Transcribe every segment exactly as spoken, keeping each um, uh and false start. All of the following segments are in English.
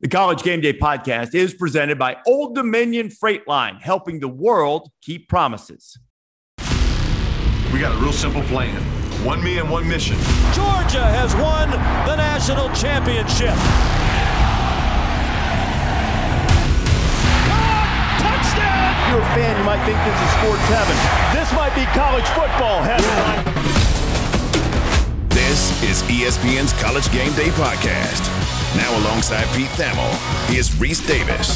The College Game Day podcast is presented by Old Dominion Freight Line, helping the world keep promises. We got a real simple plan. One me and one mission. Georgia has won the national championship. Touchdown! If you're a fan, you might think this is sports heaven. This might be college football heaven. This is E S P N's College Game Day podcast. Now alongside Pete Thamel, here's Reese Davis.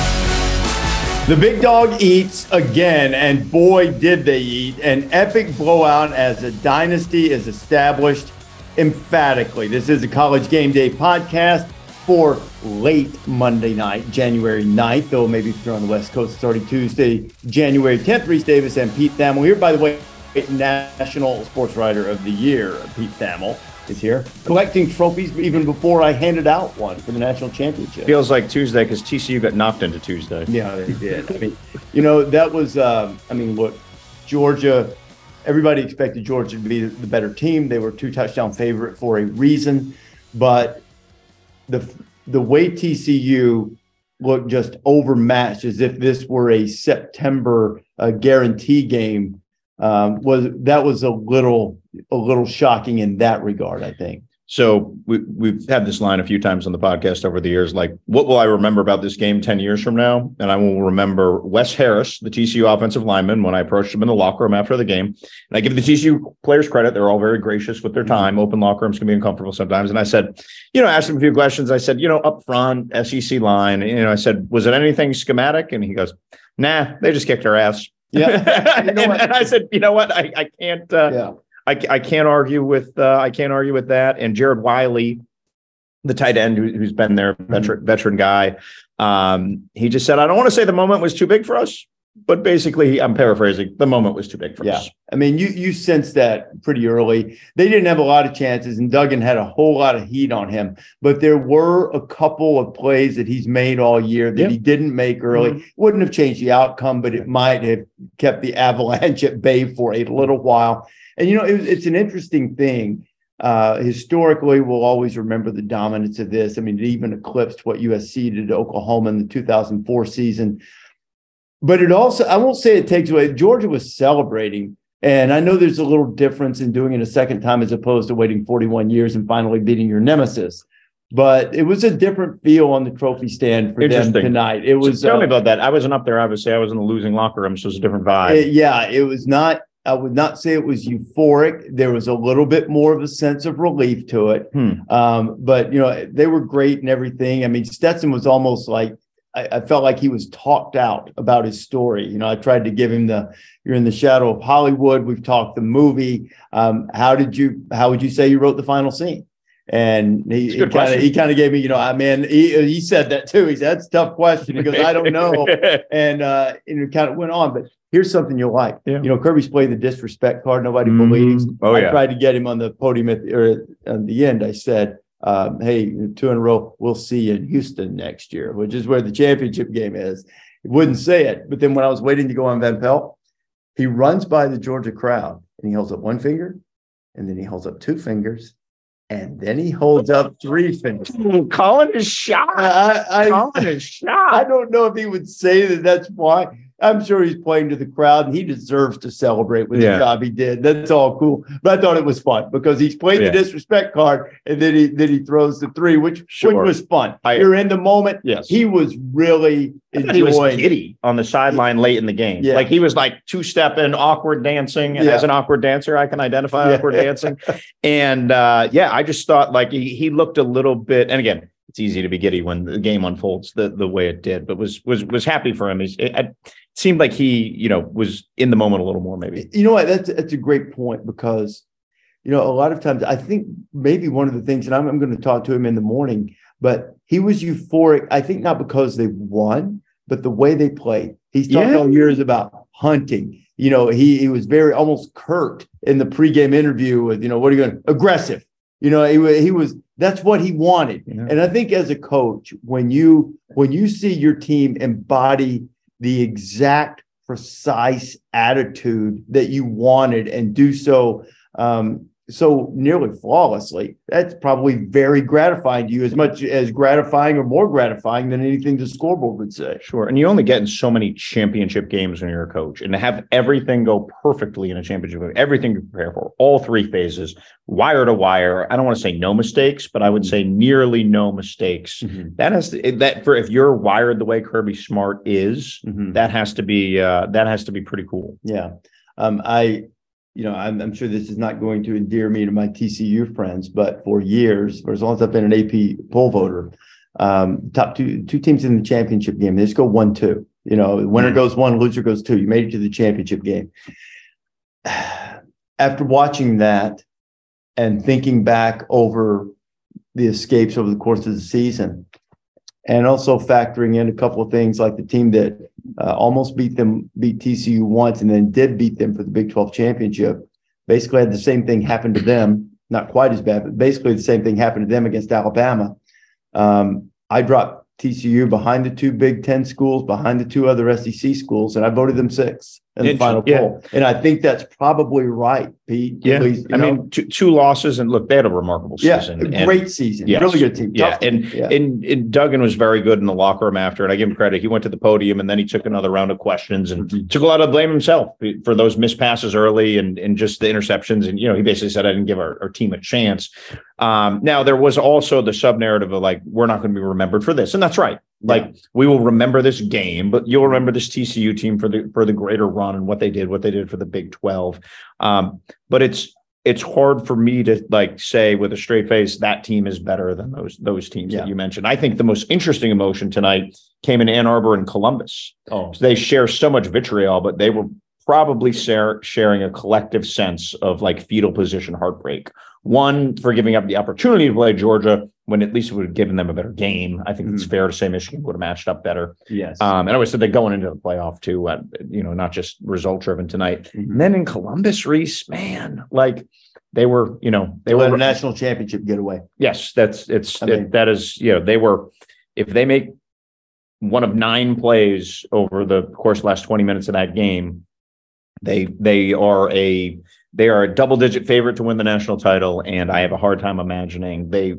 The big dog eats again, and boy, did they eat. An epic blowout as a dynasty is established emphatically. This is the College Game Day podcast for late Monday night, January ninth, though maybe if you're on the West Coast, it's already Tuesday, January tenth. Reese Davis and Pete Thamel here. By the way, National Sports Writer of the Year, Pete Thamel, is here, collecting trophies even before I handed out one for the national championship. Feels like Tuesday because T C U got knocked into Tuesday. Yeah, they did. I mean, you know, that was, um, I mean, look, Georgia, everybody expected Georgia to be the better team. They were two touchdown favorite for a reason, but the the way T C U looked just overmatched, as if this were a September uh, guarantee game, um, was that was a little a little shocking in that regard, I think. So we, we've had this line a few times on the podcast over the years, like, what will I remember about this game ten years from now? And I will remember Wes Harris, the T C U offensive lineman, when I approached him in the locker room after the game. And I give the T C U players credit. They're all very gracious with their time. Open locker rooms can be uncomfortable sometimes. And I said, you know, asked him a few questions. I said, you know, up front, S E C line, you know, I said, was it anything schematic? And he goes, nah, they just kicked our ass. Yeah. You know and, and I said, you know what? I, I can't. Uh, yeah. I, I can't argue with uh, I can't argue with that. And Jared Wiley, the tight end who, who's been there, veteran mm-hmm. veteran guy, um, he just said, I don't want to say the moment was too big for us, but basically, I'm paraphrasing, the moment was too big for yeah. us. I mean, you you sensed that pretty early. They didn't have a lot of chances, and Duggan had a whole lot of heat on him. But there were a couple of plays that he's made all year that yeah. he didn't make early. Mm-hmm. Wouldn't have changed the outcome, but it might have kept the Avalanche at bay for a little while. And, you know, it, it's an interesting thing. Uh, historically, we'll always remember the dominance of this. I mean, it even eclipsed what U S C did to Oklahoma in the two thousand four season. But it also, I won't say it takes away. Georgia was celebrating. And I know there's a little difference in doing it a second time as opposed to waiting forty-one years and finally beating your nemesis. But it was a different feel on the trophy stand for them tonight. It was. So tell uh, me about that. I wasn't up there, obviously. I was in the losing locker room, so it was a different vibe. It, yeah, it was not. I would not say it was euphoric. There was a little bit more of a sense of relief to it. Hmm. Um, but, you know, they were great and everything. I mean, Stetson was almost like, I, I felt like he was talked out about his story. You know, I tried to give him the, you're in the shadow of Hollywood. We've talked the movie. Um, how did you, how would you say you wrote the final scene? And he kind of he kind of gave me, you know, I mean, he, he said that too. He said, that's a tough question. He goes, I don't know. and, uh, and it kind of went on, but here's something you'll like. Yeah. You know, Kirby's played the disrespect card. Nobody mm-hmm. believes. Oh, I yeah. tried to get him on the podium at the, or at the end. I said, um, hey, two in a row, we'll see you in Houston next year, which is where the championship game is. He wouldn't say it. But then when I was waiting to go on Van Pelt, he runs by the Georgia crowd and he holds up one finger and then he holds up two fingers. And then he holds up three fingers. Colin is shocked. I, I, Colin is shocked. I don't know if he would say that that's why. I'm sure he's playing to the crowd, and he deserves to celebrate with yeah. the job he did. That's all cool. But I thought it was fun because he's played yeah. the disrespect card, and then he then he throws the three, which, sure. which was fun. I, You're in the moment. Yes. He was really enjoying. He was giddy on the sideline late in the game. Yeah. Like he was like two-stepping, awkward dancing. And yeah. as an awkward dancer, I can identify yeah. awkward dancing. And uh, yeah, I just thought like he, he looked a little bit, and again, it's easy to be giddy when the game unfolds the, the way it did, but was was was happy for him. It, it seemed like he, you know, was in the moment a little more, maybe. You know what? That's that's a great point because, you know, a lot of times I think maybe one of the things, and I'm, I'm going to talk to him in the morning, but he was euphoric. I think not because they won, but the way they played. He's talked yeah. all years about hunting. You know, he he was very almost curt in the pregame interview with, you know, what are you going to aggressive? You know, he, he was. That's what he wanted. Yeah. And I think as a coach, when you when you see your team embody the exact precise attitude that you wanted and do so um, so nearly flawlessly, that's probably very gratifying to you, as much as gratifying or more gratifying than anything the scoreboard would say. Sure. And you only get in so many championship games when you're a coach, and to have everything go perfectly in a championship game, everything you prepare for, all three phases, wire to wire. I don't want to say no mistakes, but I would say nearly no mistakes. Mm-hmm. That has to, that for, if you're wired the way Kirby Smart is, mm-hmm. that has to be, uh, that has to be pretty cool. Yeah. Um, I, You know, I'm, I'm sure this is not going to endear me to my T C U friends, but for years, for as long as I've been an A P poll voter, um, top two two teams in the championship game, they just go one, two. You know, winner goes one, loser goes two. You made it to the championship game. After watching that and thinking back over the escapes over the course of the season, and also factoring in a couple of things like the team that uh, almost beat them, beat T C U once, and then did beat them for the Big twelve championship. Basically had the same thing happen to them, not quite as bad, but basically the same thing happened to them against Alabama. Um, I dropped T C U behind the two Big Ten schools, behind the two other S E C schools, and I voted them sixth in the final yeah. poll. And I think that's probably right, Pete. Yeah, at least, I know? mean, two, two losses, and look, they had a remarkable season. Yeah, a and, great season. yes, really good team. Yeah, Tough and, team. Yeah. and and Duggan was very good in the locker room after, and I give him credit. He went to the podium, and then he took another round of questions and mm-hmm. took a lot of blame himself for those missed passes early and, and just the interceptions. And, you know, he basically said, I didn't give our, our team a chance. Um, now, there was also the sub-narrative of, like, we're not going to be remembered for this, and that's right. Like, yeah. we will remember this game, but you'll remember this T C U team for the for the greater run and what they did, what they did for the Big twelve. Um, but it's it's hard for me to like say with a straight face that team is better than those those teams yeah. that you mentioned. I think the most interesting emotion tonight came in Ann Arbor and Columbus. Oh, so they share so much vitriol, but they were probably share, sharing a collective sense of like fetal position heartbreak. One, for giving up the opportunity to play Georgia when at least it would have given them a better game. I think mm-hmm. it's fair to say Michigan would have matched up better. Yes. Um, and I always said they're going into the playoff too, uh, you know, not just result driven tonight. Mm-hmm. And then in Columbus, Reese, man, like they were, you know, they well, were a national championship getaway. Yes, that's it's I mean, it, that is, you know, they were, if they make one of nine plays over the course of the last twenty minutes of that game, they they are a They are a double-digit favorite to win the national title, and I have a hard time imagining they.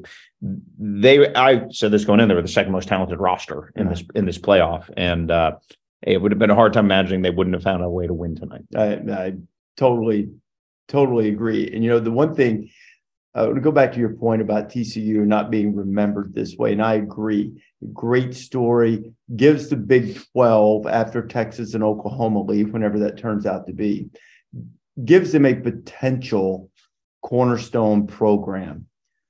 They, I said this going in, they were the second most talented roster in this in this playoff, and uh, it would have been a hard time imagining they wouldn't have found a way to win tonight. I, I totally, totally agree. And you know, the one thing I want to go back to your point about T C U not being remembered this way, and I agree. Great story, gives the Big twelve after Texas and Oklahoma leave, whenever that turns out to be. Gives them a potential cornerstone program.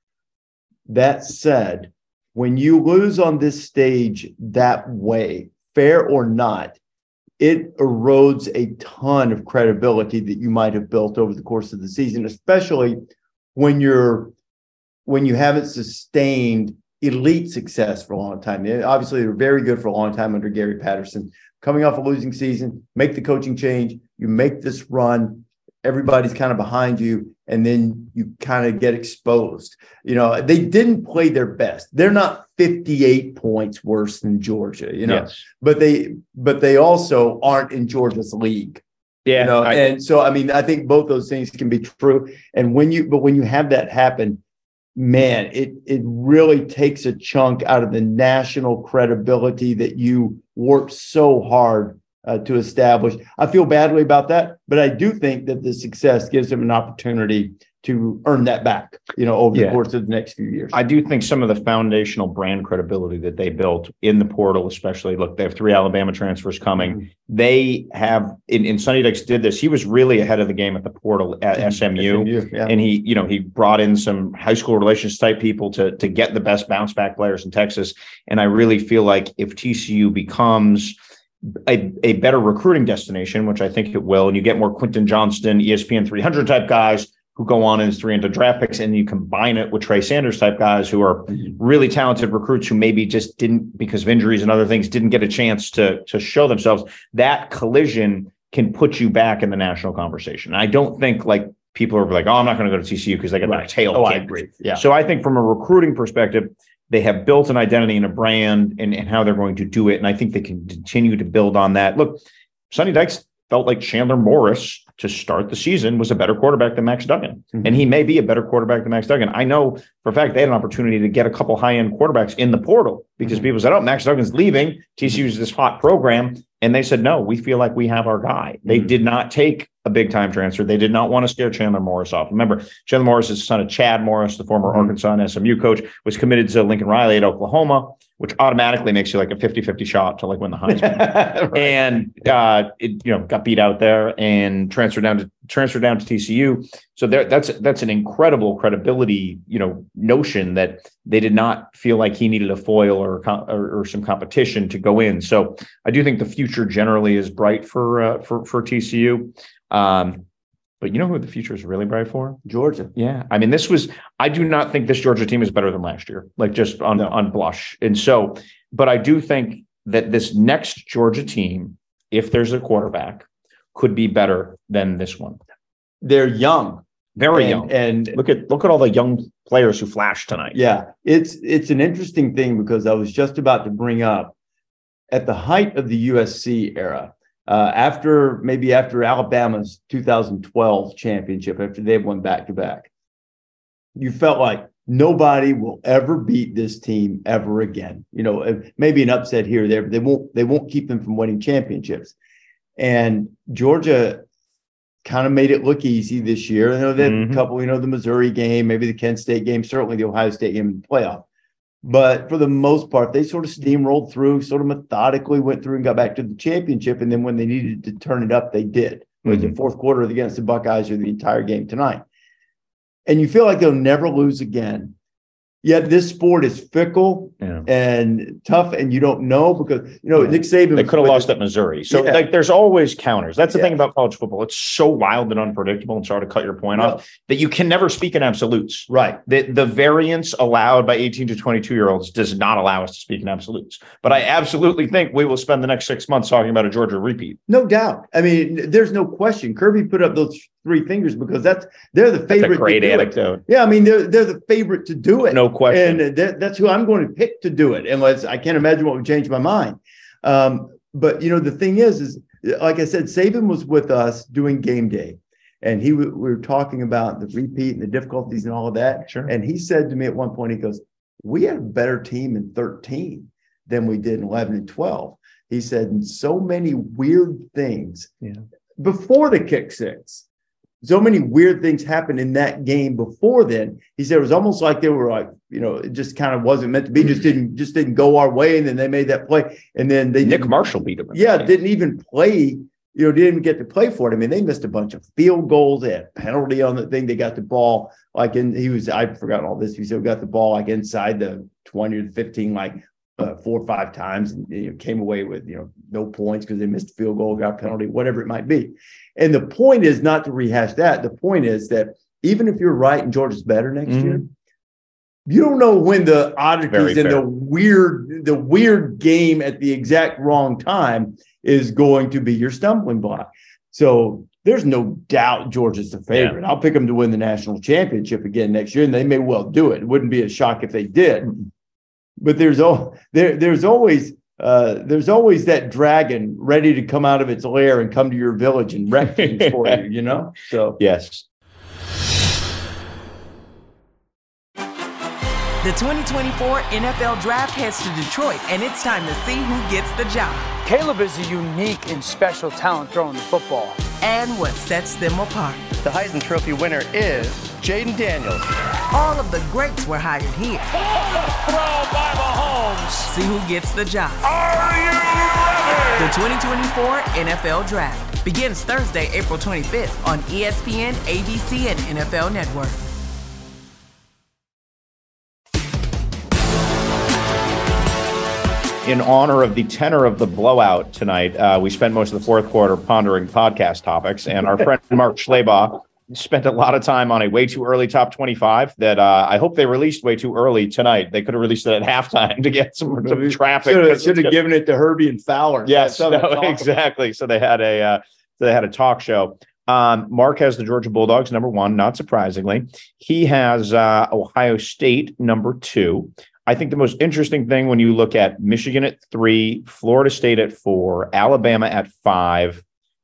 That said, when you lose on this stage that way, fair or not, it erodes a ton of credibility that you might have built over the course of the season, especially when you're when you haven't sustained elite success for a long time. Obviously, they were very good for a long time under Gary Patterson. Coming off a losing season, make the coaching change, you make this run. Everybody's kind of behind you, and then you kind of get exposed. You know, they didn't play their best. They're not fifty-eight points worse than Georgia, you know, yes. but they but they also aren't in Georgia's league. Yeah. You know, I, and so I mean, I think both those things can be true. And when you but when you have that happen, man, it it really takes a chunk out of the national credibility that you worked so hard Uh, to establish. I feel badly about that, but I do think that the success gives them an opportunity to earn that back, you know, over yeah. the course of the next few years. I do think some of the foundational brand credibility that they built in the portal, especially, look, they have three Alabama transfers coming. Mm-hmm. They have, in, in Sonny Dykes did this. He was really ahead of the game at the portal at mm-hmm. S M U. S M U yeah. And he, you know, he brought in some high school relations type people to, to get the best bounce back players in Texas. And I really feel like if T C U becomes A, a better recruiting destination, which I think it will, and you get more Quentin Johnston, E S P N three hundred type guys who go on as three hundred draft picks, and you combine it with Trey Sanders type guys who are really talented recruits who maybe just didn't, because of injuries and other things, didn't get a chance to, to show themselves. That collision can put you back in the national conversation. I don't think like people are like, oh, I'm not going to go to T C U because they got right. their tail oh, kicked. I agree. Yeah. So I think from a recruiting perspective, they have built an identity and a brand and, and how they're going to do it. And I think they can continue to build on that. Look, Sonny Dykes felt like Chandler Morris to start the season was a better quarterback than Max Duggan. Mm-hmm. And he may be a better quarterback than Max Duggan. I know for a fact they had an opportunity to get a couple high-end quarterbacks in the portal because mm-hmm. people said, oh, Max Duggan's leaving. T C U is this hot program. And they said, no, we feel like we have our guy. They mm-hmm. did not take a big-time transfer. They did not want to scare Chandler Morris off. Remember, Chandler Morris is the son of Chad Morris, the former mm-hmm. Arkansas and S M U coach, was committed to Lincoln Riley at Oklahoma, which automatically makes you like a fifty-fifty shot to like win the Heisman. right. And uh, it, you know, got beat out there and transferred down to transferred down to T C U. So there, that's that's an incredible credibility, you know, notion that they did not feel like he needed a foil or or, or some competition to go in. So I do think the future generally is bright for uh, for for T C U. Um, but you know who the future is really bright for? Georgia. Yeah. I mean, this was, I do not think this Georgia team is better than last year, like just on, no. on blush. And so, but I do think that this next Georgia team, if there's a quarterback, could be better than this one. They're young. Very and, young. And look at, look at all the young players who flashed tonight. Yeah. It's, it's an interesting thing because I was just about to bring up at the height of the U S C era, Uh, after maybe after Alabama's two thousand twelve championship, after they won back to back, you felt like nobody will ever beat this team ever again. You know, maybe an upset here or there, but they won't. They won't keep them from winning championships. And Georgia kind of made it look easy this year. I know they had mm-hmm. a couple. You know, the Missouri game, maybe the Kent State game, certainly the Ohio State game in the playoff. But for the most part, they sort of steamrolled through, sort of methodically went through and got back to the championship. And then when they needed to turn it up, they did. It was mm-hmm. the fourth quarter against the Buckeyes or the entire game tonight. And you feel like they'll never lose again. Yet this sport is fickle yeah. and tough, and you don't know because, you know, yeah. Nick Saban. They could have lost at Missouri. So, yeah. like, there's always counters. That's the yeah. thing about college football. It's so wild and unpredictable, and sorry to cut your point no. off, that you can never speak in absolutes. Right. The, the variance allowed by eighteen to twenty-two-year-olds does not allow us to speak in absolutes. But I absolutely think we will spend the next six months talking about a Georgia repeat. No doubt. I mean, there's no question. Kirby put up those three fingers because that's they're the favorite. That's a great to do anecdote. It. Yeah, I mean, they're they're the favorite to do it. No question. And that, that's who I'm going to pick to do it. Unless I can't imagine what would change my mind. Um, but you know, the thing is, is like I said, Saban was with us doing game day, and he we were talking about the repeat and the difficulties and all of that. Sure. And he said to me at one point, he goes, "We had a better team in thirteen than we did in eleven and twelve." He said, "And so many weird things yeah. before the kick six." So many weird things happened in that game before then. He said it was almost like they were like, you know, it just kind of wasn't meant to be. Just didn't, just didn't go our way. And then they made that play. And then they Nick Marshall beat them. Yeah, didn't even play. You know, didn't even get to play for it. I mean, they missed a bunch of field goals. They had a penalty on the thing. They got the ball like in. He was. I've forgotten all this. He said we got the ball like inside the twenty or the fifteen, like uh, four or five times, and you know, came away with you know no points because they missed a field goal, got a penalty, whatever it might be. And the point is not to rehash that. The point is that even if you're right and Georgia's better next mm-hmm. year, you don't know when the oddities and the weird, the weird game at the exact wrong time is going to be your stumbling block. So there's no doubt Georgia's the favorite. Yeah. I'll pick them to win the national championship again next year, and they may well do it. It wouldn't be a shock if they did. Mm-hmm. But there's all there. There's always. Uh, there's always that dragon ready to come out of its lair and come to your village and wreck things for you, you know? So, yes. The twenty twenty-four N F L Draft heads to Detroit, and it's time to see who gets the job. Caleb is a unique and special talent throwing the football. And what sets them apart. The Heisman Trophy winner is Jaden Daniels. All of the greats were hired here. Throw by Mahomes. See who gets the job. Are you ready? The twenty twenty-four N F L Draft begins Thursday, April twenty-fifth on E S P N, A B C, and N F L Network. In honor of the tenor of the blowout tonight, uh, we spent most of the fourth quarter pondering podcast topics, and our friend Mark Schlabach spent a lot of time on a way too early top twenty-five that uh, I hope they released way too early tonight. They could have released it at halftime to get some, some traffic. Should have, should have given it to Herbie and Fowler. Yes, no, exactly. So they had a uh, so they had a talk show. Um, Mark has the Georgia Bulldogs number one, not surprisingly. He has uh, Ohio State number two. I think the most interesting thing when you look at Michigan at three, Florida State at four, Alabama at five,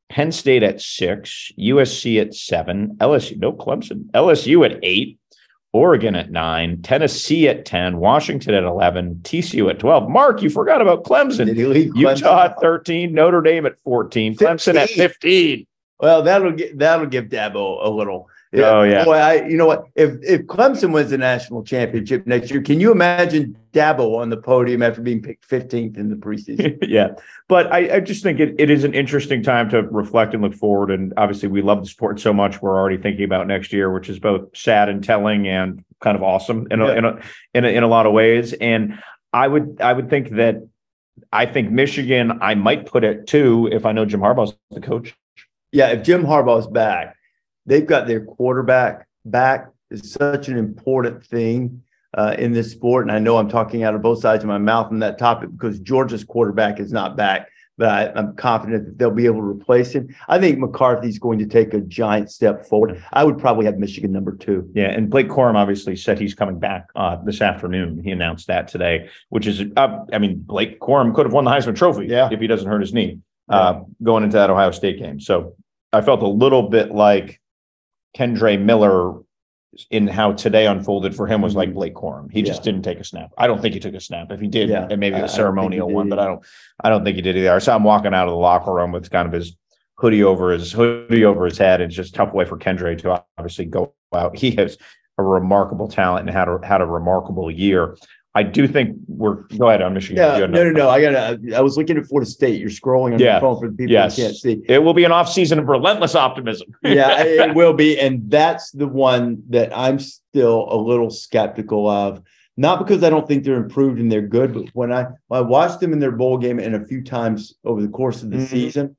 Penn State at six, U S C at seven, L S U, no Clemson, L S U at eight, Oregon at nine, Tennessee at ten, Washington at eleven, T C U at twelve. Mark, you forgot about Clemson. Did he leave Clemson? Utah at thirteen, Notre Dame at fourteen, Clemson at fifteen. Well, that'll get that'll give Dabo a little. Yeah. Oh yeah. Boy, I you know what? If if Clemson wins the national championship next year, can you imagine Dabo on the podium after being picked fifteenth in the preseason? Yeah. But I, I just think it, it is an interesting time to reflect and look forward. And obviously we love the sport so much. We're already thinking about next year, which is both sad and telling and kind of awesome in a, yeah. in, a, in a in a lot of ways. And I would I would think that I think Michigan, I might put it two if I know Jim Harbaugh's the coach. Yeah, if Jim Harbaugh's back, they've got their quarterback back. Is such an important thing uh, in this sport. And I know I'm talking out of both sides of my mouth on that topic because Georgia's quarterback is not back, but I, I'm confident that they'll be able to replace him. I think McCarthy's going to take a giant step forward. I would probably have Michigan number two. Yeah, and Blake Corum obviously said he's coming back uh, this afternoon. He announced that today, which is, uh, I mean, Blake Corum could have won the Heisman Trophy yeah. if he doesn't hurt his knee uh, yeah. going into that Ohio State game. So I felt a little bit like Kendre Miller in how today unfolded for him was like Blake Corum. He just yeah. didn't take a snap. I don't think he took a snap. If he did, yeah. and maybe the ceremonial one, but I don't I don't think he did either. I saw him walking out of the locker room with kind of his hoodie over his hoodie over his head. It's just a tough way for Kendre to obviously go out. He has a remarkable talent and had a had a remarkable year. I do think we're go ahead on Michigan. Yeah, no, no, no. I got. I was looking at Florida State. You're scrolling on yeah. your phone for the people yes. who can't see. It will be an off season of relentless optimism. Yeah, it will be, and that's the one that I'm still a little skeptical of. Not because I don't think they're improved and they're good, but when I when I watched them in their bowl game and a few times over the course of the mm-hmm. season,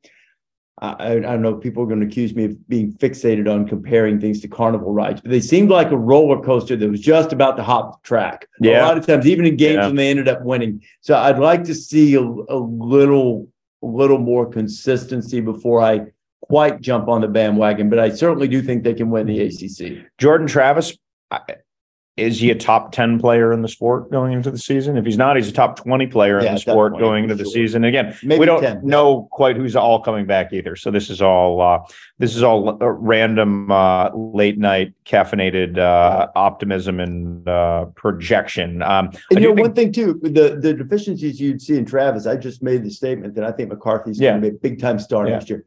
I, I don't know. People are going to accuse me of being fixated on comparing things to carnival rides, but they seemed like a roller coaster that was just about to hop the track. Yeah. A lot of times, even in games yeah. when they ended up winning. So I'd like to see a, a little, a little more consistency before I quite jump on the bandwagon. But I certainly do think they can win the A C C. Jordan Travis, I, is he a top ten player in the sport going into the season? If he's not, he's a top twenty player yeah, in the sport going into the sure. season. Again, Maybe we don't ten. know quite who's all coming back either. So this is all uh, this is all random uh, late night caffeinated uh, optimism and uh, projection. Um, and you know, think, one thing too, the the deficiencies you'd see in Travis. I just made the statement that I think McCarthy's yeah. going to be a big time star yeah. next year.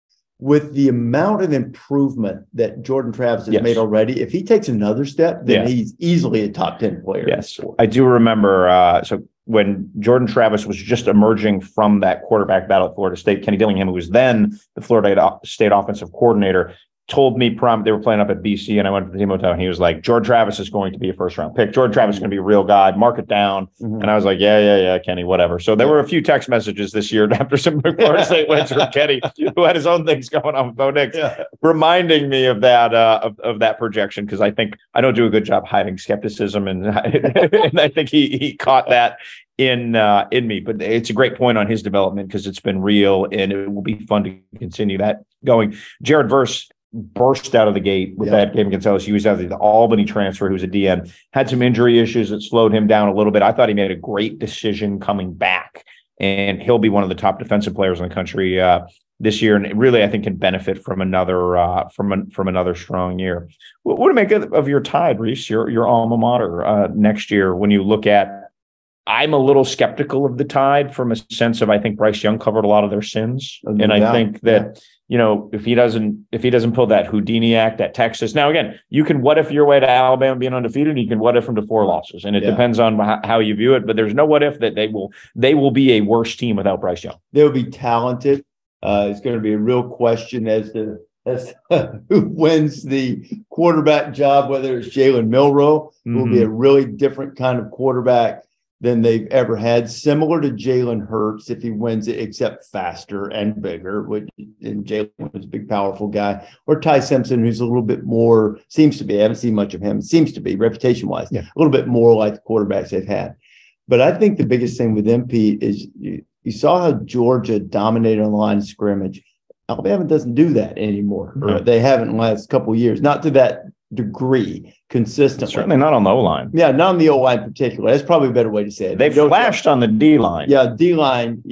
With the amount of improvement that Jordan Travis has yes. made already, if he takes another step, then yeah. he's easily a top ten player. Yes, I do remember. Uh, so when Jordan Travis was just emerging from that quarterback battle at Florida State, Kenny Dillingham, who was then the Florida State offensive coordinator, told me prom they were playing up at B C, and I went to the team hotel, and he was like, Jordan Travis is going to be a first round pick. Jordan Travis is going to be a real guy. Mark it down. Mm-hmm. And I was like, yeah, yeah, yeah, Kenny, whatever. So there yeah. were a few text messages this year after some Florida State wins from Kenny, who had his own things going on with Bo Nix, yeah. reminding me of that uh, of, of that projection, because I think I don't do a good job hiding skepticism, and, and I think he he caught that in uh, in me. But it's a great point on his development because it's been real, and it will be fun to continue that going. Jared Verse burst out of the gate with yeah. that game against L S U. He was out of the Albany transfer, who was a D N, had some injury issues that slowed him down a little bit. I thought he made a great decision coming back, and he'll be one of the top defensive players in the country uh, this year. And really, I think can benefit from another uh, from a, from another strong year. What, what do you make of, of your Tide, Reese, your your alma mater uh, next year? When you look at, I'm a little skeptical of the Tide from a sense of I think Bryce Young covered a lot of their sins, oh, and I yeah. think that. Yeah. You know, if he doesn't, if he doesn't pull that Houdini act at Texas. Now, again, you can what if your way to Alabama being undefeated. You can what if them to four losses, and it yeah. depends on how, how you view it. But there's no what if that they will they will be a worse team without Bryce Young. They'll be talented. Uh, it's going to be a real question as to as who wins the quarterback job. Whether it's Jalen Milroe, mm-hmm. who will be a really different kind of quarterback than they've ever had, similar to Jalen Hurts if he wins it, except faster and bigger. Which, and Jalen was a big, powerful guy. Or Ty Simpson, who's a little bit more, seems to be, I haven't seen much of him, seems to be, reputation-wise, yeah. a little bit more like the quarterbacks they've had. But I think the biggest thing with them, Pete, is you, you saw how Georgia dominated on the line of scrimmage. Alabama doesn't do that anymore. Mm-hmm. Or they haven't in the last couple of years. Not to that degree consistently. Certainly not on the O-line. Yeah, not on the O-line in particular. That's probably a better way to say it. They flashed on the D-line. Yeah, D-line, yeah.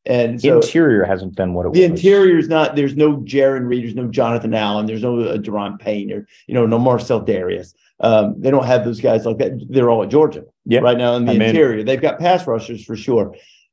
And the so interior hasn't been what it the was. The interior is not, there's no Jaron Reed, there's no Jonathan Allen, there's no uh, Deron Payne, or, you know, no Marcel Darius. Um, they don't have those guys like that. They're all at Georgia yep. right now in the I mean, interior. They've got pass rushers for sure.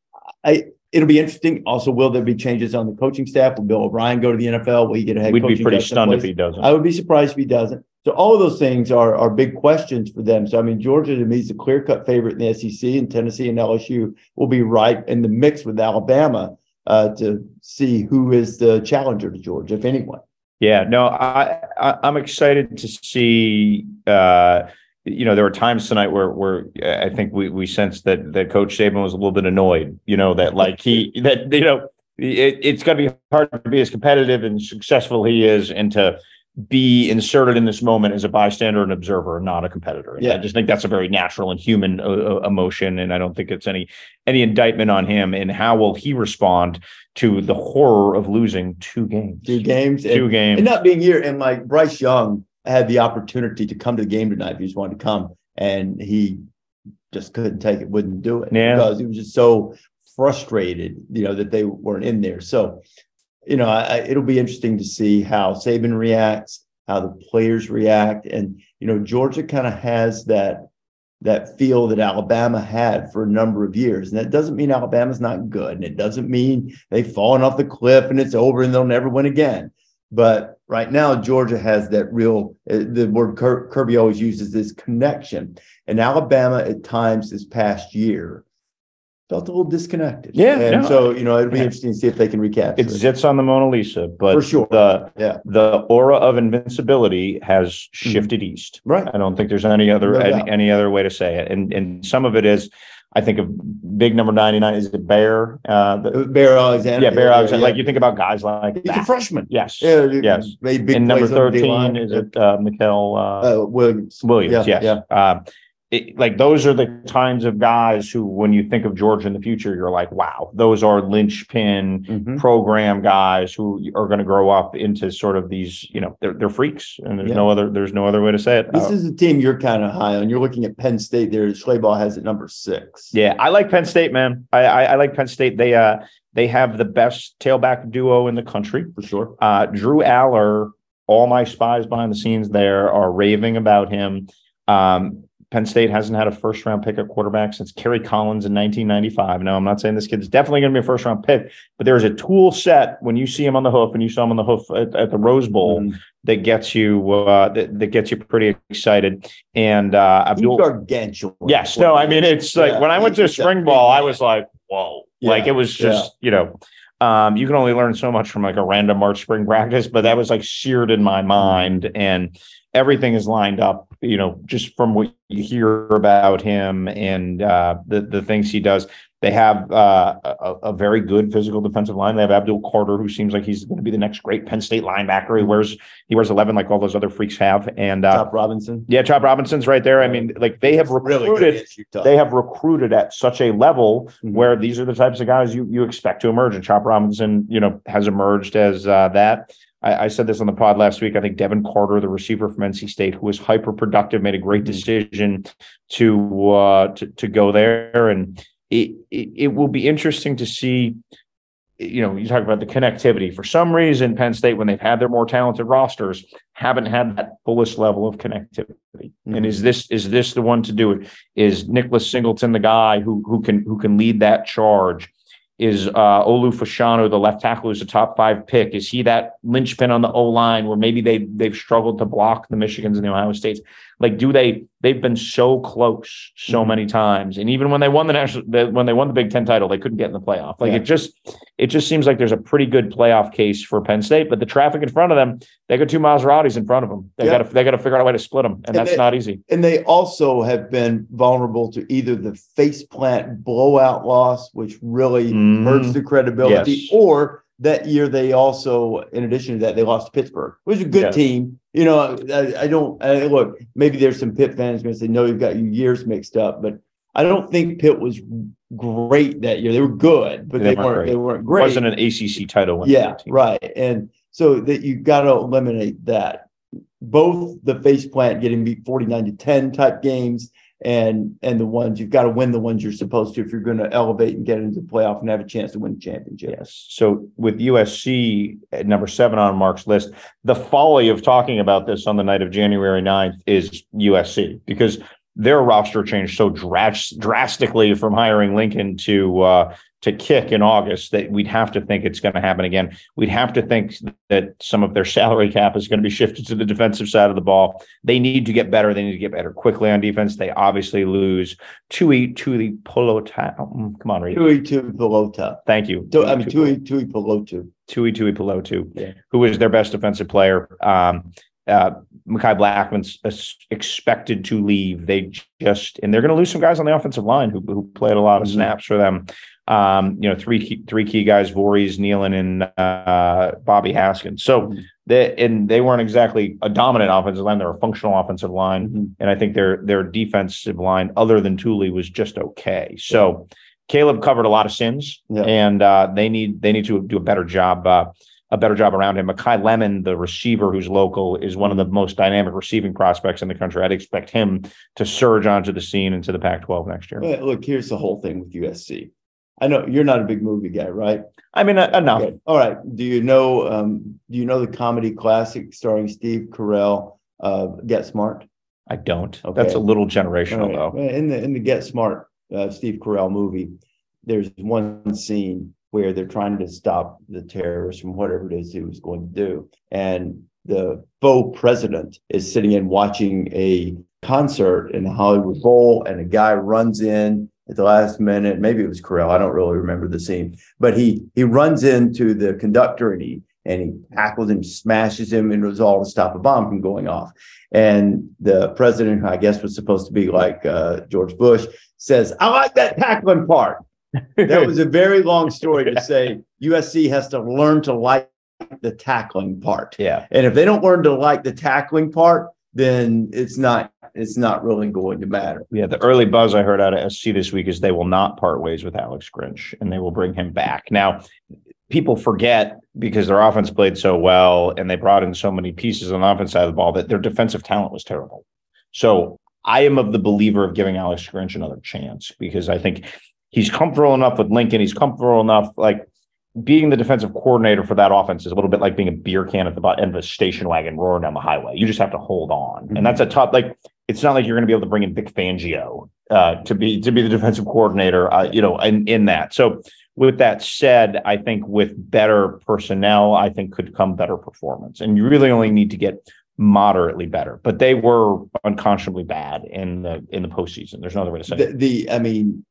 I, it'll be interesting. Also, will there be changes on the coaching staff? Will Bill O'Brien go to the N F L? Will he get a head We'd coaching be pretty job stunned someplace? if he doesn't. I would be surprised if he doesn't. So all of those things are, are big questions for them. So, I mean, Georgia to me is a clear-cut favorite in the S E C, and Tennessee and L S U will be right in the mix with Alabama uh, to see who is the challenger to Georgia, if anyone. Yeah, no, I, I I'm excited to see. Uh, you know, there were times tonight where where I think we we sensed that that Coach Saban was a little bit annoyed. You know, that like he that you know it, it's going to be hard to be as competitive and successful he is, and to be inserted in this moment as a bystander and observer, not a competitor. And yeah. I just think that's a very natural and human uh, emotion, and I don't think it's any any indictment on him. And how will he respond to the horror of losing two games? Two games, two and, games, and not being here. And like Bryce Young had the opportunity to come to the game tonight if he just wanted to come, and he just couldn't take it, wouldn't do it yeah. because he was just so frustrated, you know, that they weren't in there. So, you know, I, it'll be interesting to see how Saban reacts, how the players react. And, you know, Georgia kind of has that that feel that Alabama had for a number of years. And that doesn't mean Alabama's not good. And it doesn't mean they've fallen off the cliff and it's over and they'll never win again. But right now, Georgia has that real, the word Kirby always uses, this connection. And Alabama at times this past year felt a little disconnected. Yeah. And no, so, you know, it'll be yeah. interesting to see if they can recapture it. it. Zits on the Mona Lisa, but for sure. the, yeah. the aura of invincibility has shifted mm-hmm. east. Right. I don't think there's any other, no any, any other way to say it. And, and some of it is, I think of big number ninety-nine, is it Bear? Uh, the, Bear Alexander. Yeah, Bear yeah, Alexander. Yeah. Like you think about guys like He's that. a freshman. Yes. Yeah, yes. Made big and number thirteen, is it uh, Mikal uh, uh, Williams? Williams, yeah, yes. Yeah. Um, it, like those are the kinds of guys who, when you think of Georgia in the future, you're like, wow, those are linchpin mm-hmm. program guys who are going to grow up into sort of these, you know, they're they're freaks, and there's yeah. no other there's no other way to say it. This uh, is a team you're kind of high on. You're looking at Penn State there. Schleybaugh has it number six. Yeah, I like Penn State, man. I I, I like Penn State. They uh they have the best tailback duo in the country for sure. Uh, Drew Aller, all my spies behind the scenes there are raving about him. Um, Penn State hasn't had a first-round pick at quarterback since Kerry Collins in nineteen ninety-five. Now, I'm not saying this kid is definitely going to be a first-round pick, but there is a tool set when you see him on the hoof, and you saw him on the hoof at, at the Rose Bowl, mm-hmm. that gets you uh, that, that gets you pretty excited. And uh, Abdul, he's gargantuan. Yes, no, I mean it's like yeah, when I went to spring ball, I was like, whoa, yeah, like it was just yeah. you know. Um, you can only learn so much from like a random March spring practice, but that was like seared in my mind, and everything is lined up, you know, just from what you hear about him and uh, the, the things he does. They have uh, a, a very good physical defensive line. They have Abdul Carter, who seems like he's going to be the next great Penn State linebacker. He wears he wears eleven like all those other freaks have. And uh, Chop Robinson. Yeah, Chop Robinson's right there. I mean, like they have recruited, really they have recruited at such a level mm-hmm. where these are the types of guys you you expect to emerge. And Chop Robinson, you know, has emerged as uh, that. I, I said this on the pod last week. I think Devin Carter, the receiver from N C State, who was hyper productive, made a great decision to uh, to to go there. And It, it it will be interesting to see, you know, you talk about the connectivity. For some reason, Penn State, when they've had their more talented rosters, haven't had that fullest level of connectivity. Mm-hmm. And is this is this the one to do it? Is Nicholas Singleton the guy who who can who can lead that charge? Is uh, Olu Fashanu, the left tackle, who's a top five pick? Is he that linchpin on the O line where maybe they they've struggled to block the Michigans and the Ohio States? Like, do they? They've been so close so mm-hmm. many times, and even when they won the national, the, when they won the Big Ten title, they couldn't get in the playoff. Like yeah. it just, it just seems like there's a pretty good playoff case for Penn State, but the traffic in front of them, they got two Maseratis in front of them. They yeah. got to they got to figure out a way to split them, and, and that's they, not easy. And they also have been vulnerable to either the faceplant blowout loss, which really mm-hmm. hurts the credibility, yes. or that year they also, in addition to that, they lost to Pittsburgh. It was a good yeah. team. You know, I, I don't I, look. Maybe there's some Pitt fans going to say, "No, you've got your years mixed up." But I don't think Pitt was great that year. They were good, but they, they weren't. Great. They weren't great. It wasn't an A C C title win. Yeah, right. And so that you got to eliminate that. Both the faceplant getting beat forty-nine to ten type games, and and the ones you've got to win the ones you're supposed to if you're going to elevate and get into the playoff and have a chance to win the championship. Yes. So with U S C at number seven on Mark's list, the folly of talking about this on the night of January ninth is U S C, because their roster changed so dras- drastically from hiring Lincoln to uh, to kick in August that we'd have to think it's going to happen again. We'd have to think that some of their salary cap is going to be shifted to the defensive side of the ball. They need to get better. They need to get better quickly on defense. They obviously lose Tui Tui Polota. Come on, read it. Tui Tui Polota. Thank you. Tu- I mean Tui Tui Pelotu. Tui Tui Pelotu, Yeah. who is their best defensive player. Um, uh, Mekhi Blackman's expected to leave. They just, and they're going to lose some guys on the offensive line who, who played a lot of Mhm. snaps for them. Um, you know, three key, three key guys, Voorhees, Nealon, and uh, Bobby Haskins. So Mhm. they, and they weren't exactly a dominant offensive line. They're a functional offensive line. Mhm. And I think their, their defensive line, other than Thule, was just okay. So Caleb covered a lot of sins, Yeah. and uh, they need, they need to do a better job, uh, a better job around him. Makai Lemon, the receiver who's local, is one of the most dynamic receiving prospects in the country. I'd expect him to surge onto the scene into the Pac twelve next year. Well, look, here's the whole thing with U S C. I know you're not a big movie guy, right? I mean, uh, enough. Okay. All right. Do you know? Um, do you know the comedy classic starring Steve Carell, uh, Get Smart? I don't. Okay. That's a little generational, All right. though. In the in the Get Smart uh, Steve Carell movie, there's one scene where they're trying to stop the terrorists from whatever it is he was going to do, and the faux president is sitting in watching a concert in the Hollywood Bowl, and a guy runs in at the last minute. Maybe it was Carell. I don't really remember the scene, but he he runs into the conductor and he and he tackles him, smashes him, and it was all to stop a bomb from going off. And the president, who I guess was supposed to be like uh, George Bush, says, "I like that tackling part." That was a very long story to say U S C has to learn to like the tackling part. Yeah. And if they don't learn to like the tackling part, then it's not it's not really going to matter. Yeah, the early buzz I heard out of S C this week is they will not part ways with Alex Grinch, and they will bring him back. Now, people forget, because their offense played so well and they brought in so many pieces on the offense side of the ball, that their defensive talent was terrible. So I am of the believer of giving Alex Grinch another chance, because I think he's comfortable enough with Lincoln. He's comfortable enough, like, being the defensive coordinator for that offense is a little bit like being a beer can at the end of a station wagon roaring down the highway. You just have to hold on. Mm-hmm. And that's a tough, like, it's not like you're going to be able to bring in Vic Fangio uh, to be, to be the defensive coordinator, uh, you know, in, in that. So with that said, I think with better personnel, I think could come better performance. And you really only need to get moderately better, but they were unconscionably bad in the, in the postseason. There's no other way to say The, it. the I mean,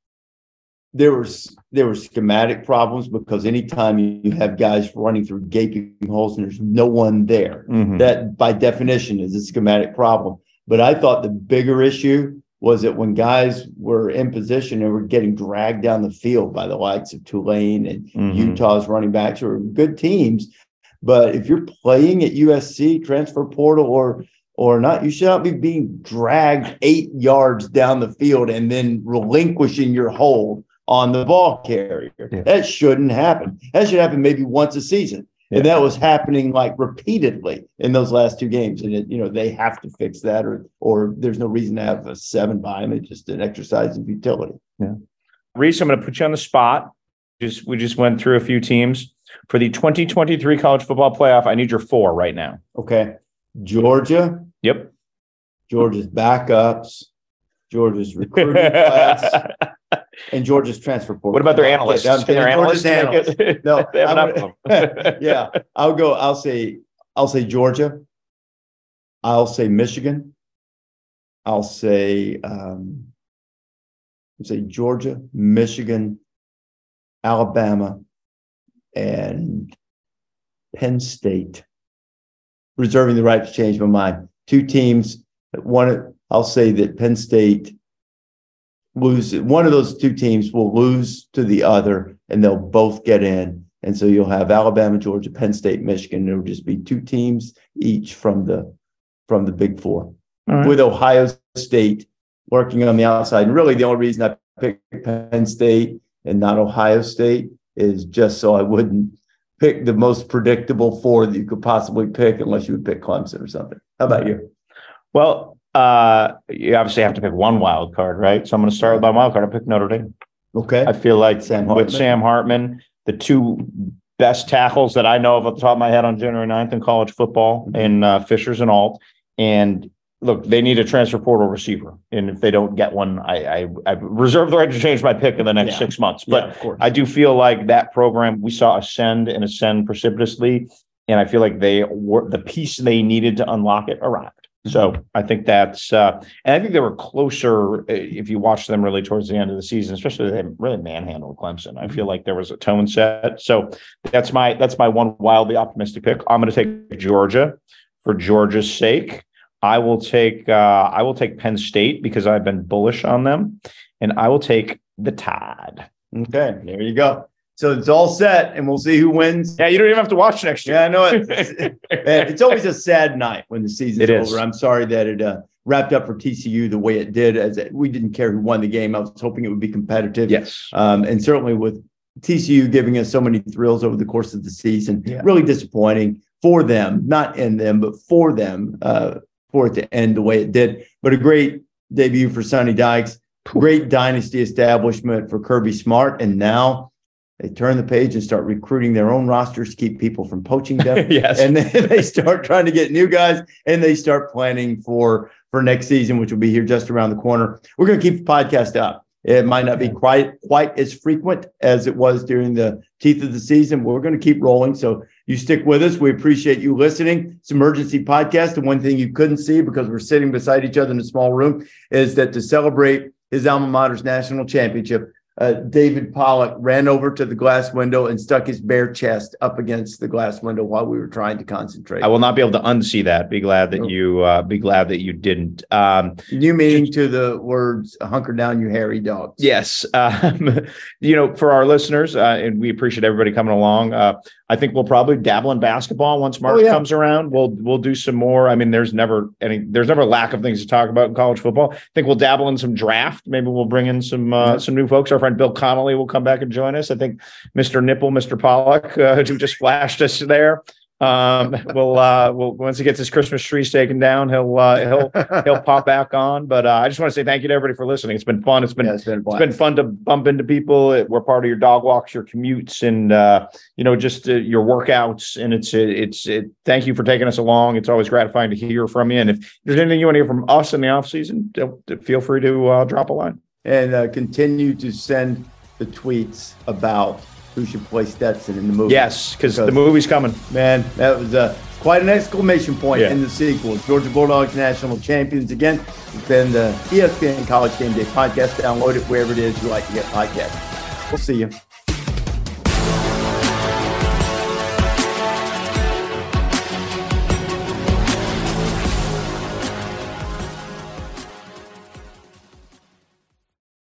there was there were schematic problems, because anytime you have guys running through gaping holes and there's no one there, Mhm. that by definition is a schematic problem. But I thought the bigger issue was that when guys were in position and were getting dragged down the field by the likes of Tulane and Mhm. Utah's running backs, who are good teams. But if you're playing at U S C, transfer portal or or not, you should not be being dragged eight yards down the field and then relinquishing your hold on the ball carrier. Yeah. That shouldn't happen. That should happen maybe once a season. Yeah. And that was happening like repeatedly in those last two games. And it, you know, they have to fix that, or or there's no reason to have a seven by them. It's just an exercise in futility. Yeah. Reese, I'm going to put you on the spot. Just we just went through a few teams for the twenty twenty-three college football playoff. I need your four right now. Okay. Georgia, Yep. Georgia's backups, Georgia's recruiting class, and Georgia's transfer portal. What about their analysts? Okay, I'm Can their kidding. analysts Georgia's make analysts. it? No, They have I'm enough of gonna- them. yeah, I'll go. I'll say. I'll say Georgia. I'll say Michigan. I'll say. Um, I'll say Georgia, Michigan, Alabama, and Penn State. Reserving the right to change my mind. Two teams. One. I'll say that Penn State lose. One of those two teams will lose to the other, and they'll both get in. And so you'll have Alabama, Georgia, Penn State, Michigan. It'll just be two teams each from the from the Big Four, Right. with Ohio State working on the outside. And really, the only reason I picked Penn State and not Ohio State is just so I wouldn't pick the most predictable four that you could possibly pick, unless you would pick Clemson or something. How about you? Well, Uh, you obviously have to pick one wild card, right? So I'm going to start with my wild card. I pick Notre Dame. Okay. I feel like Sam with Hartman. Sam Hartman, the two best tackles that I know of off the top of my head on January ninth in college football, mm-hmm. and uh, Fishers and Alt. And look, they need a transfer portal receiver. And if they don't get one, I, I, I reserve the right to change my pick in the next yeah. six months. But yeah, of course. I do feel like that program, we saw ascend and ascend precipitously. And I feel like they were the piece they needed to unlock it arrived. So I think that's, uh, and I think they were closer if you watch them really towards the end of the season, especially they really manhandled Clemson. I feel like there was a tone set. So that's my, that's my one wildly optimistic pick. I'm going to take Georgia for Georgia's sake. I will take, uh, I will take Penn State because I've been bullish on them, and I will take the Tide. Okay, there you go. So it's all set, and we'll see who wins. Yeah, you don't even have to watch next year. Yeah, I know it. It's, it's always a sad night when the season's it over. Is. I'm sorry that it uh, wrapped up for T C U the way it did. As it, we didn't care who won the game. I was hoping it would be competitive. Yes, um, and certainly with T C U giving us so many thrills over the course of the season, yeah. really disappointing for them, not in them, but for them, uh, for it to end the way it did. But a great debut for Sonny Dykes. Great dynasty establishment for Kirby Smart, and now they turn the page and start recruiting their own rosters to keep people from poaching them. Yes. And then they start trying to get new guys, and they start planning for, for next season, which will be here just around the corner. We're going to keep the podcast up. It might not be quite, quite as frequent as it was during the teeth of the season. We're going to keep rolling. So you stick with us. We appreciate you listening. It's Emergency Podcast. The one thing you couldn't see because we're sitting beside each other in a small room is that to celebrate his alma mater's national championship, Uh, David Pollock ran over to the glass window and stuck his bare chest up against the glass window while we were trying to concentrate. I will not be able to unsee that. Be glad that you uh, be glad that you didn't. Um, you meaning to the words "hunker down, you hairy dogs." Yes. Um, you know, for our listeners, uh, and we appreciate everybody coming along. Uh, I think we'll probably dabble in basketball once March oh, yeah. comes around. We'll we'll do some more. I mean, there's never any there's never a lack of things to talk about in college football. I think we'll dabble in some draft. Maybe we'll bring in some uh, some new folks. Our friend Bill Connolly will come back and join us. I think Mister Nipple, Mister Pollock, uh, who just flashed us there. Um, we'll, uh, we'll, once he gets his Christmas trees taken down, he'll, uh, he'll, he'll pop back on. But, uh, I just want to say thank you to everybody for listening. It's been fun. It's been, yeah, it's been, it's been fun to bump into people. We're part of your dog walks, your commutes, and, uh, you know, just uh, your workouts. And it's, it's, it, thank you for taking us along. It's always gratifying to hear from you. And if there's anything you want to hear from us in the off season, feel free to, uh, drop a line and, uh, continue to send the tweets about who should play Stetson in the movie. Yes, because the movie's coming. Man, that was uh, quite an exclamation point yeah. in the sequel. Georgia Bulldogs national champions again. It's been the E S P N College Game Day podcast. Download it wherever it is you like to get podcasts. We'll see you.